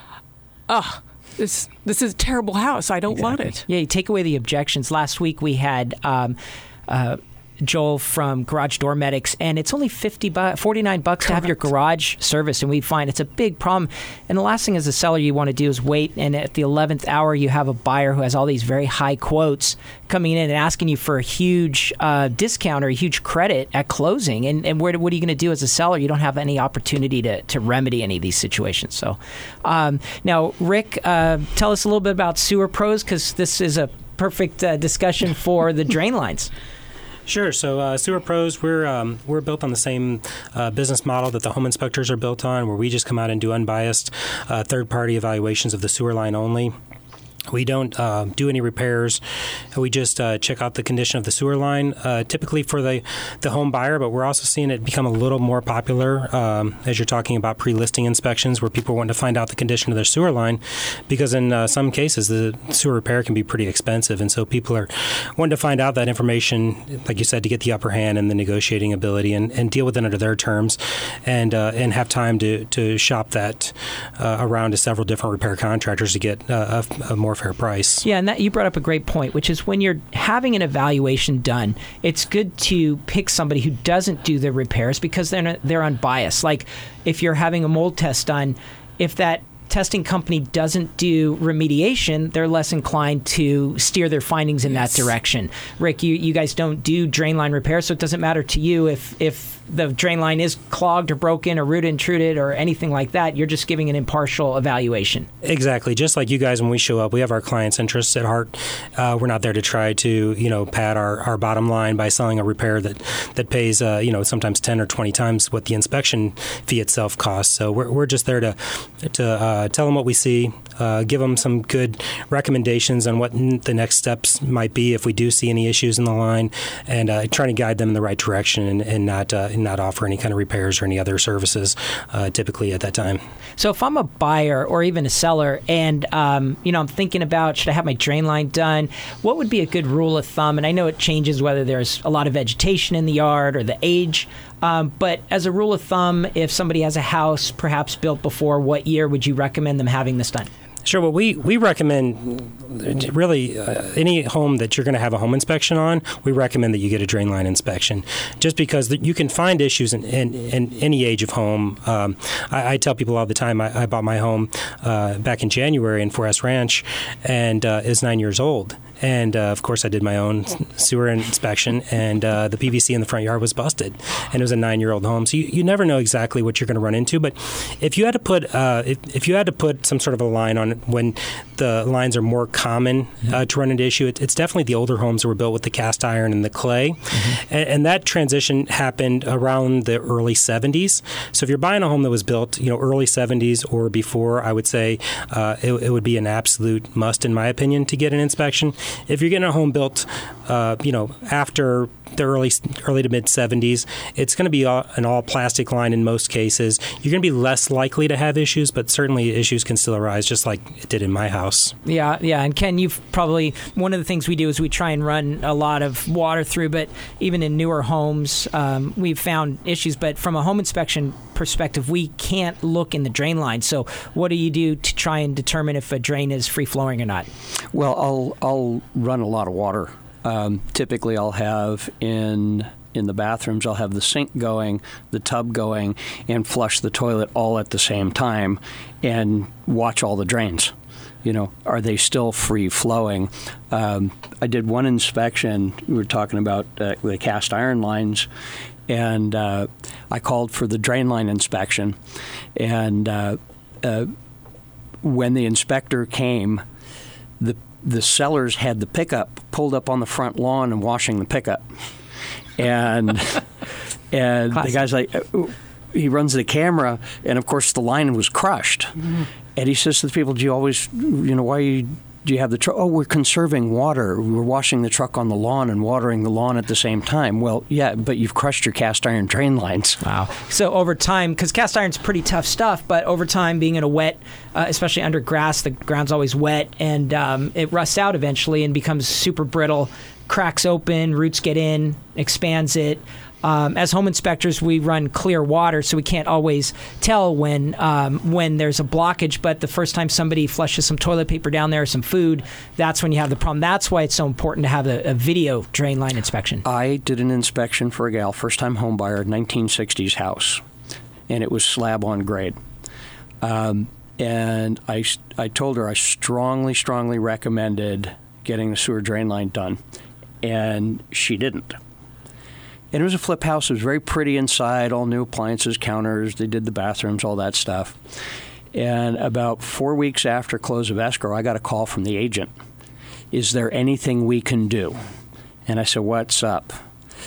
oh, this, this is a terrible house. I don't Exactly. want it. Yeah, you take away the objections. Last week we had um, uh, Joel from Garage Door Medics, and it's only fifty bu- forty-nine bucks Correct. To have your garage serviced, and we find it's a big problem. And the last thing as a seller you want to do is wait, and at the eleventh hour you have a buyer who has all these very high quotes coming in and asking you for a huge uh, discount or a huge credit at closing. And, and where, what are you going to do as a seller? You don't have any opportunity to, to remedy any of these situations. So um, now, Rick, uh, tell us a little bit about Sewer Pros, because this is a perfect uh, discussion for the drain lines. Sure. So uh, Sewer Pros, we're um, we're built on the same uh, business model that the home inspectors are built on, where we just come out and do unbiased uh, third-party evaluations of the sewer line only. We don't uh, do any repairs. We just uh, check out the condition of the sewer line, uh, typically for the, the home buyer, but we're also seeing it become a little more popular um, as you're talking about pre-listing inspections where people want to find out the condition of their sewer line, because in uh, some cases the sewer repair can be pretty expensive, and so people are wanting to find out that information, like you said, to get the upper hand and the negotiating ability and, and deal with it under their terms and uh, and have time to, to shop that uh, around to several different repair contractors to get uh, a, a more fair price. Yeah, and that you brought up a great point, which is when you're having an evaluation done, it's good to pick somebody who doesn't do the repairs because they're they're unbiased. Like if you're having a mold test done, if that testing company doesn't do remediation, they're less inclined to steer their findings in yes. that direction. Rick, you, you guys don't do drain line repair, so it doesn't matter to you if if the drain line is clogged or broken or root intruded or anything like that. You're just giving an impartial evaluation. Exactly. Just like you guys, when we show up, we have our clients' interests at heart. Uh, we're not there to try to, you know, pad our, our bottom line by selling a repair that, that pays, uh, you know, sometimes ten or twenty times what the inspection fee itself costs. So we're, we're just there to, to uh, tell them what we see, uh, give them some good recommendations on what the next steps might be if we do see any issues in the line, and uh, trying to guide them in the right direction and, and not uh, and not offer any kind of repairs or any other services uh, typically at that time. So if I'm a buyer or even a seller and, um, you know, I'm thinking about, should I have my drain line done? What would be a good rule of thumb? And I know it changes whether there's a lot of vegetation in the yard or the age. Um, but as a rule of thumb, if somebody has a house perhaps built before, what year would you recommend them having this done? Sure. Well, we, we recommend really uh, any home that you're going to have a home inspection on, we recommend that you get a drain line inspection, just because you can find issues in, in, in any age of home. Um, I, I tell people all the time, I, I bought my home uh, back in January in Forest Ranch, and uh, is nine years old. And, uh, of course, I did my own sewer inspection, and uh, the P V C in the front yard was busted, and it was a nine-year-old home. So you, you never know exactly what you're going to run into. But if you had to put uh, if, if you had to put some sort of a line on it when the lines are more common uh, to run into issue, it, it's definitely the older homes that were built with the cast iron and the clay. Mm-hmm. And, and that transition happened around the early seventies. So if you're buying a home that was built, you know, early seventies or before, I would say uh, it, it would be an absolute must, in my opinion, to get an inspection. If you're getting a home built, uh, you know, after the early early to mid seventies, it's going to be all, an all plastic line in most cases. You're going to be less likely to have issues, but certainly issues can still arise, just like it did in my house. Yeah, yeah. And Ken, you've probably, one of the things we do is we try and run a lot of water through, but even in newer homes, um, we've found issues. But from a home inspection perspective, we can't look in the drain line. So what do you do to try and determine if a drain is free flowing or not? Well, I'll I'll run a lot of water. Um, typically, I'll have in in the bathrooms, I'll have the sink going, the tub going, and flush the toilet all at the same time, and watch all the drains. You know, are they still free flowing? Um, I did one inspection. We were talking about uh, the cast iron lines, and uh, I called for the drain line inspection. And uh, uh, when the inspector came, the the sellers had the pickup pulled up on the front lawn and washing the pickup. And and Classic. The guy's like, he runs the camera, and of course the line was crushed. Mm-hmm. And he says to the people, do you always, you know, why you, do you have the truck? Oh, we're conserving water. We're washing the truck on the lawn and watering the lawn at the same time. Well, yeah, but you've crushed your cast iron drain lines. Wow. So over time, because cast iron's pretty tough stuff, but over time, being in a wet, uh, especially under grass, the ground's always wet, and um, it rusts out eventually and becomes super brittle, cracks open, roots get in, expands it. Um, as home inspectors, we run clear water, so we can't always tell when um, when there's a blockage. But the first time somebody flushes some toilet paper down there or some food, that's when you have the problem. That's why it's so important to have a, a video drain line inspection. I did an inspection for a gal, first-time home buyer, nineteen sixties house, and it was slab on grade. Um, and I, I told her I strongly, strongly recommended getting the sewer drain line done, and she didn't. And it was a flip house. It was very pretty inside, all new appliances, counters. They did the bathrooms, all that stuff. And about four weeks after close of escrow, I got a call from the agent. Is there anything we can do? And I said, what's up?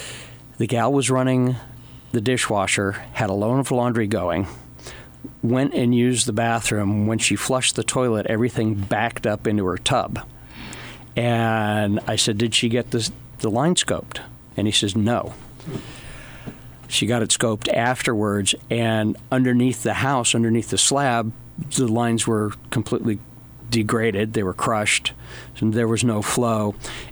The gal was running the dishwasher, had a load of laundry going, went and used the bathroom. When she flushed the toilet, everything backed up into her tub. And I said, did she get this, the line scoped? And he says, no. She got it scoped afterwards, and underneath the house, underneath the slab, the lines were completely degraded. They were crushed, and there was no flow.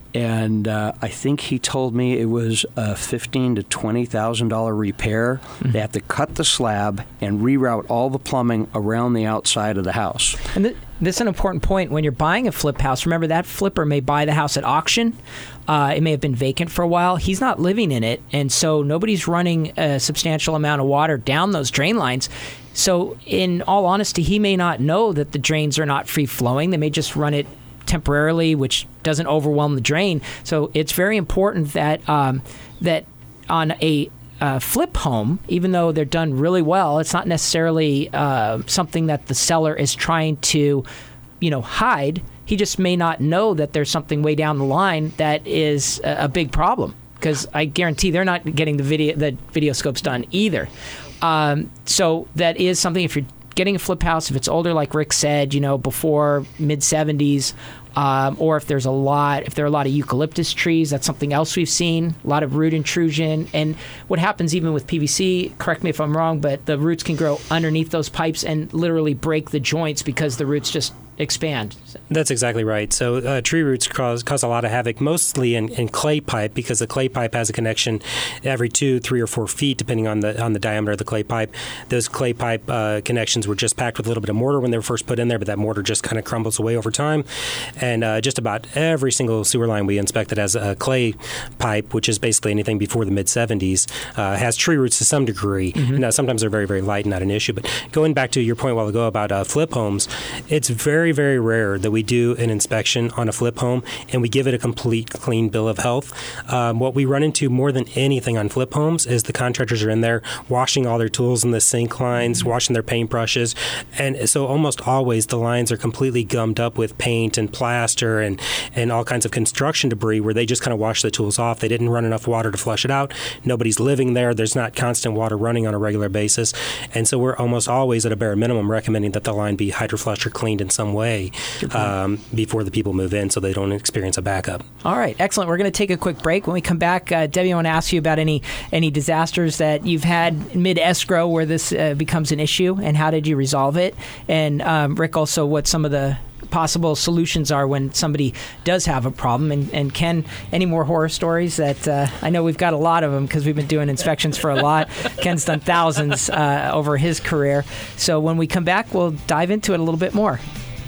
And uh, I think he told me it was a fifteen to twenty thousand dollar repair. Mm-hmm. They have to cut the slab and reroute all the plumbing around the outside of the house. And th- this is an important point. When you're buying a flip house, remember that flipper may buy the house at auction. Uh, it may have been vacant for a while. He's not living in it, and so nobody's running a substantial amount of water down those drain lines. So in all honesty, he may not know that the drains are not free-flowing. They may just run it temporarily, which doesn't overwhelm the drain. So it's very important that um, that on a uh, flip home, even though they're done really well, it's not necessarily uh, something that the seller is trying to, you know, hide. He just may not know that there's something way down the line that is a, a big problem, because I guarantee they're not getting the video the video scopes done either. Um, so that is something, if you're getting a flip house, if it's older, like Rick said, you know, before mid seventies, um, or if there's a lot, if there are a lot of eucalyptus trees, that's something else we've seen, a lot of root intrusion. And what happens even with P V C, correct me if I'm wrong, but the roots can grow underneath those pipes and literally break the joints because the roots just expand. That's exactly right. So uh, tree roots cause cause a lot of havoc, mostly in, in clay pipe, because the clay pipe has a connection every two, three, or four feet, depending on the on the diameter of the clay pipe. Those clay pipe uh, connections were just packed with a little bit of mortar when they were first put in there, but that mortar just kind of crumbles away over time. And uh, just about every single sewer line we inspected has a clay pipe, which is basically anything before the mid seventies, uh, has tree roots to some degree. Mm-hmm. Now, sometimes they're very, very light and not an issue. But going back to your point a while ago about uh, flip homes, it's very Very, very rare that we do an inspection on a flip home and we give it a complete clean bill of health. Um, what we run into more than anything on flip homes is the contractors are in there washing all their tools in the sink lines, washing their paintbrushes. And so almost always the lines are completely gummed up with paint and plaster and, and all kinds of construction debris where they just kind of wash the tools off. They didn't run enough water to flush it out. Nobody's living there. There's not constant water running on a regular basis. And so we're almost always at a bare minimum recommending that the line be hydroflushed or cleaned in some way um, before the people move in so they don't experience a backup. All right, excellent. We're going to take a quick break. When we come back, uh, Debbie, I want to ask you about any any disasters that you've had mid-escrow where this uh, becomes an issue, and how did you resolve it? And um, Rick, also what some of the possible solutions are when somebody does have a problem. And, and Ken, any more horror stories that uh, I know we've got a lot of them because we've been doing inspections for a lot. Ken's done thousands uh, over his career. So when we come back, we'll dive into it a little bit more.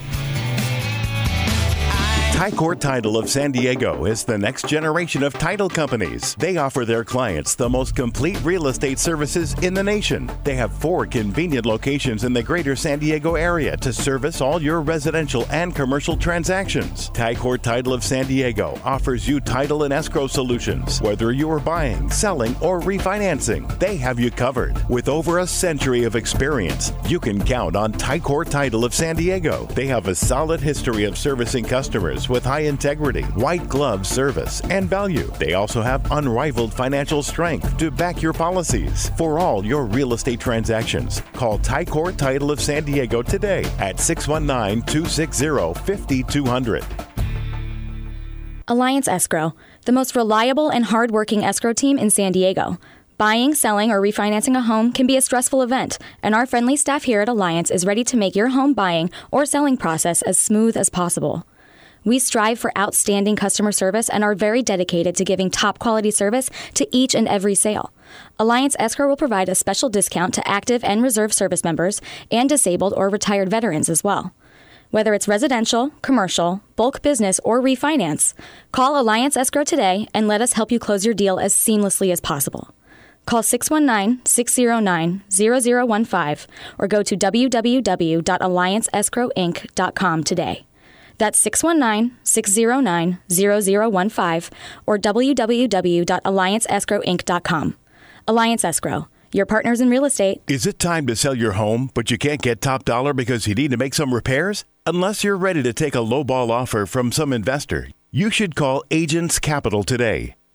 Ty-Court Title of San Diego is the next generation of title companies. They offer their clients the most complete real estate services in the nation. They have four convenient locations in the greater San Diego area to service all your residential and commercial transactions. Ty-Court Title of San Diego offers you title and escrow solutions. Whether you are buying, selling, or refinancing, they have you covered. With over a century of experience, you can count on Ty-Court Title of San Diego. They have a solid history of servicing customers with high integrity, white glove service, and value. They also have unrivaled financial strength to back your policies. For all your real estate transactions, call Ty-Court Title of San Diego today at six one nine, two six zero, five two zero zero. Alliance Escrow, the most reliable and hardworking escrow team in San Diego. Buying, selling, or refinancing a home can be a stressful event, and our friendly staff here at Alliance is ready to make your home buying or selling process as smooth as possible. We strive for outstanding customer service and are very dedicated to giving top quality service to each and every sale. Alliance Escrow will provide a special discount to active and reserve service members and disabled or retired veterans as well. Whether it's residential, commercial, bulk business, or refinance, call Alliance Escrow today and let us help you close your deal as seamlessly as possible. Call six one nine, six zero nine, zero zero one five or go to w w w dot alliance escrow inc dot com today. That's six one nine, six zero nine, zero zero one five or w w w dot alliance escrow inc dot com. Alliance Escrow, your partners in real estate. Is it time to sell your home, but you can't get top dollar because you need to make some repairs? Unless you're ready to take a lowball offer from some investor, you should call Agents Capital today.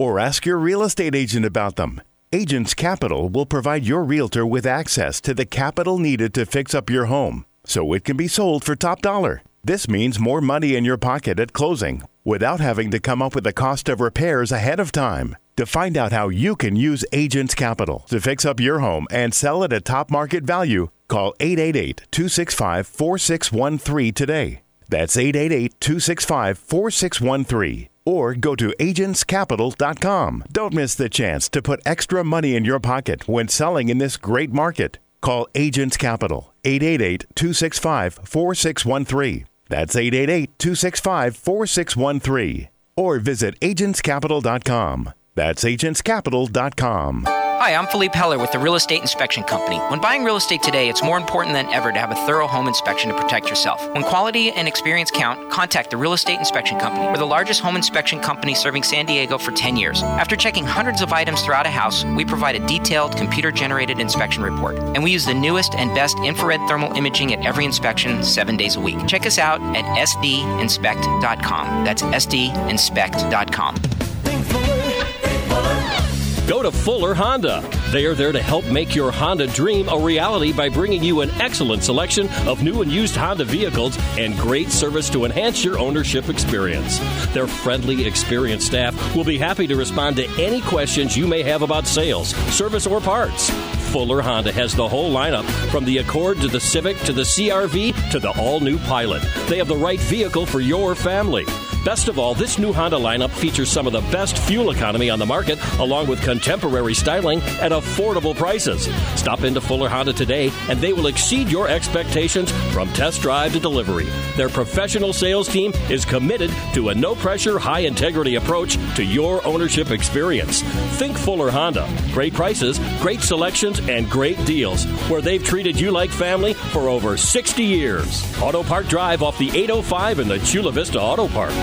or ask your real estate agent about them. Agents Capital will provide your realtor with access to the capital needed to fix up your home so it can be sold for top dollar. This means more money in your pocket at closing without having to come up with the cost of repairs ahead of time. To find out how you can use Agents Capital to fix up your home and sell it at top market value, call eight eight eight, two six five, four six one three today. That's eight eight eight, two six five, four six one three. Or go to agents capital dot com. Don't miss the chance to put extra money in your pocket when selling in this great market. Call Agents Capital, eight eight eight, two six five, four six one three. That's eight eight eight, two six five, four six one three. Or visit agents capital dot com. That's agents capital dot com. Hi, I'm Philippe Heller with the Real Estate Inspection Company. When buying real estate today, it's more important than ever to have a thorough home inspection to protect yourself. When quality and experience count, contact the Real Estate Inspection Company. We're the largest home inspection company serving San Diego for ten years. After checking hundreds of items throughout a house, we provide a detailed, computer-generated inspection report. And we use the newest and best infrared thermal imaging at every inspection, seven days a week. Check us out at S D inspect dot com. That's S D inspect dot com. Go to Fuller Honda. They are there to help make your Honda dream a reality by bringing you an excellent selection of new and used Honda vehicles and great service to enhance your ownership experience. Their friendly, experienced staff will be happy to respond to any questions you may have about sales, service, or parts. Fuller Honda has the whole lineup, from the Accord to the Civic to the C R V to the all-new Pilot. They have the right vehicle for your family. Best of all, this new Honda lineup features some of the best fuel economy on the market, along with contemporary styling at affordable prices. Stop into Fuller Honda today, and they will exceed your expectations from test drive to delivery. Their professional sales team is committed to a no-pressure, high-integrity approach to your ownership experience. Think Fuller Honda. Great prices, great selections, and great deals, where they've treated you like family for over sixty years. Auto Park Drive off the eight oh five in the Chula Vista Auto Park.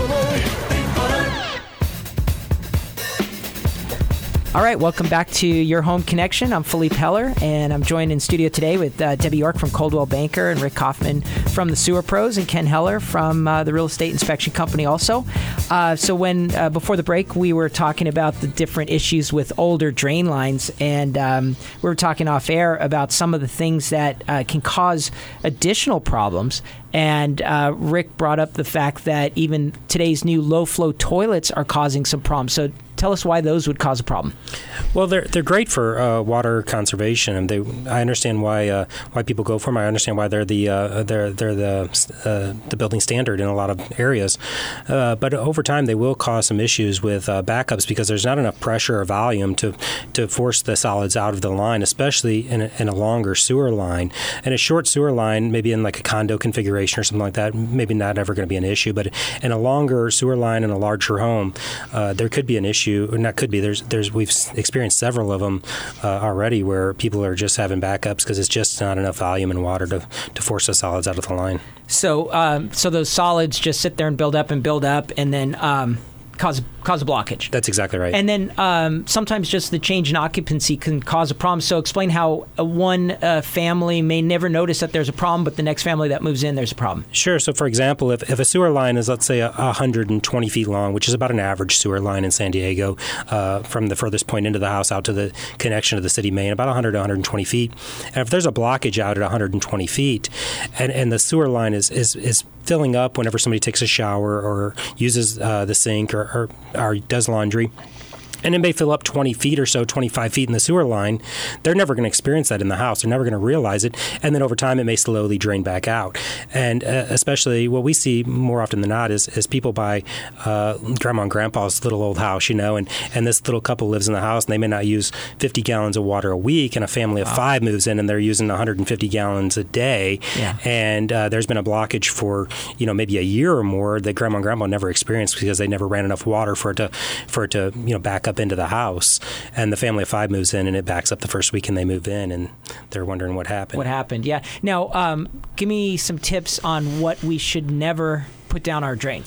All right, welcome back to Your Home Connection. I'm Philippe Heller, and I'm joined in studio today with uh, Debbie York from Coldwell Banker and Rick Kaufman from the Sewer Pros and Ken Heller from uh, the Real Estate Inspection Company also. Uh, so when uh, before the break, we were talking about the different issues with older drain lines, and um, we were talking off air about some of the things that uh, can cause additional problems. And uh, Rick brought up the fact that even today's new low-flow toilets are causing some problems. So tell us why those would cause a problem. Well, they're they're great for uh, water conservation, and they I understand why uh, why people go for them. I understand why they're the uh, they're they're the uh, the building standard in a lot of areas. Uh, but over time, they will cause some issues with uh, backups because there's not enough pressure or volume to to force the solids out of the line, especially in a, in a longer sewer line. And a short sewer line, maybe in like a condo configuration or something like that, maybe not ever going to be an issue. But in a longer sewer line in a larger home, uh, there could be an issue. Or not could be. There's there's we've experienced several of them uh, already where people are just having backups because it's just not enough volume and water to to force the solids out of the line. So um, so those solids just sit there and build up and build up, and then um, cause cause a blockage. That's exactly right. And then um, sometimes just the change in occupancy can cause a problem. So explain how a one uh, family may never notice that there's a problem, but the next family that moves in, there's a problem. Sure. So, for example, if, if a sewer line is, let's say, one hundred twenty feet long, which is about an average sewer line in San Diego, uh, from the furthest point into the house out to the connection to the city main, about one hundred to one hundred twenty feet. And if there's a blockage out at one hundred twenty feet, and, and the sewer line is, is, is filling up whenever somebody takes a shower or uses uh, the sink or, or, or does laundry, and it may fill up twenty feet or so, twenty-five feet in the sewer line, they're never going to experience that in the house. They're never going to realize it. And then over time, it may slowly drain back out. And uh, especially what we see more often than not is, is people buy uh, grandma and grandpa's little old house, you know, and, and this little couple lives in the house, and they may not use fifty gallons of water a week, and a family of wow. five moves in, and they're using one hundred fifty gallons a day. Yeah. And uh, there's been a blockage for, you know, maybe a year or more that grandma and grandpa never experienced because they never ran enough water for it to, for it to, you know, back up into the house. And the family of five moves in, and it backs up the first week, and they move in, and they're wondering what happened. What happened? Yeah. Now, um, give me some tips on what we should never put down our drains.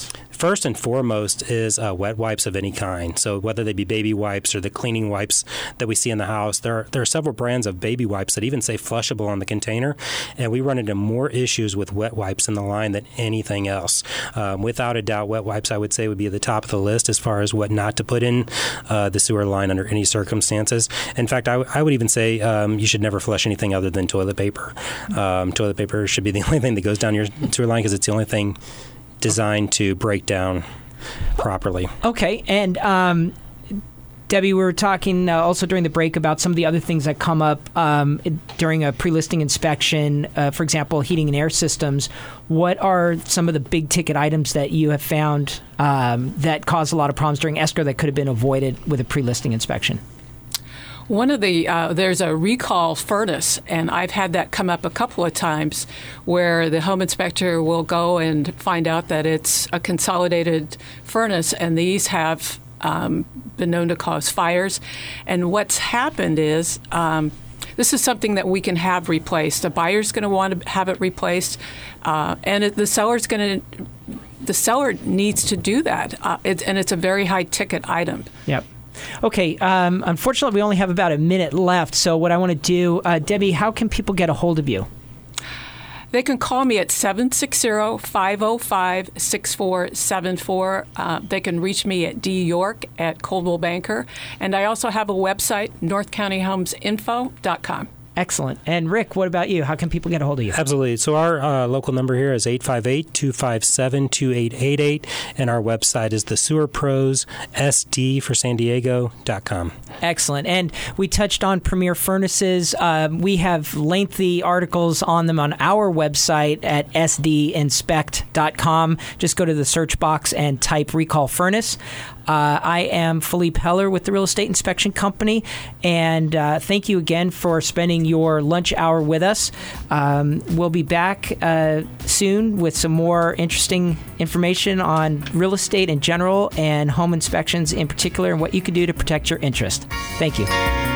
first and foremost is uh, wet wipes of any kind. So whether they be baby wipes or the cleaning wipes that we see in the house, there are, there are several brands of baby wipes that even say flushable on the container, and we run into more issues with wet wipes in the line than anything else. Um, without a doubt, wet wipes, I would say, would be at the top of the list as far as what not to put in uh, the sewer line under any circumstances. In fact, I, w- I would even say um, you should never flush anything other than toilet paper. Um, toilet paper should be the only thing that goes down your sewer line because it's the only thing designed to break down properly. Okay, and um, Debbie, we were talking uh, also during the break about some of the other things that come up um, during a pre-listing inspection, uh, for example, heating and air systems. What are some of the big ticket items that you have found um, that cause a lot of problems during escrow that could have been avoided with a pre-listing inspection? One of the, uh, there's a recall furnace, and I've had that come up a couple of times where the home inspector will go and find out that it's a consolidated furnace, and these have um, been known to cause fires. And what's happened is um, this is something that we can have replaced. The buyer's going to want to have it replaced, uh, and it, the seller's going to, the seller needs to do that, uh, it, and it's a very high ticket item. Yep. Okay, um, unfortunately, we only have about a minute left. So what I want to do, uh, Debbie, how can people get a hold of you? They can call me at seven six zero, five zero five, six four seven four. Uh, they can reach me at d york at Coldwell Banker. And I also have a website, north county homes info dot com. Excellent. And Rick, what about you? How can people get a hold of you? Absolutely. So our uh, local number here is eight five eight, two five seven, two eight eight eight, and our website is the sewer pros s d for san diego dot com. Excellent. And we touched on Premier Furnaces. Um, we have lengthy articles on them on our website at s d inspect dot com. Just go to the search box and type recall furnace. Uh, I am Philippe Heller with the Real Estate Inspection Company, and uh, thank you again for spending your lunch hour with us. Um, we'll be back uh, soon with some more interesting information on real estate in general and home inspections in particular and what you can do to protect your interest. Thank you.